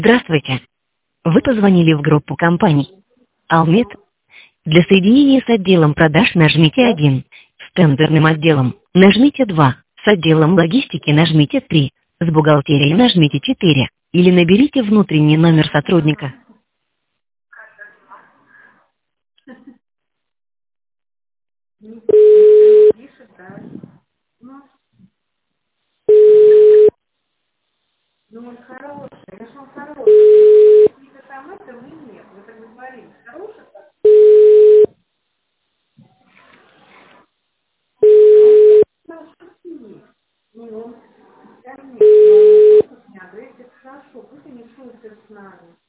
Здравствуйте. Вы позвонили в группу компаний Алмет. Для соединения с отделом продаж нажмите 1. С тендерным отделом нажмите 2. С отделом логистики нажмите 3. С бухгалтерией нажмите 4. Или наберите внутренний номер сотрудника. Ну, он хороший, я же он хороший. Какие-то там это вы нет. Вы так говорили. Хороший? Ну, он, конечно, но он не слушает меня. Говорит, это хорошо, пусть они шутят с нами.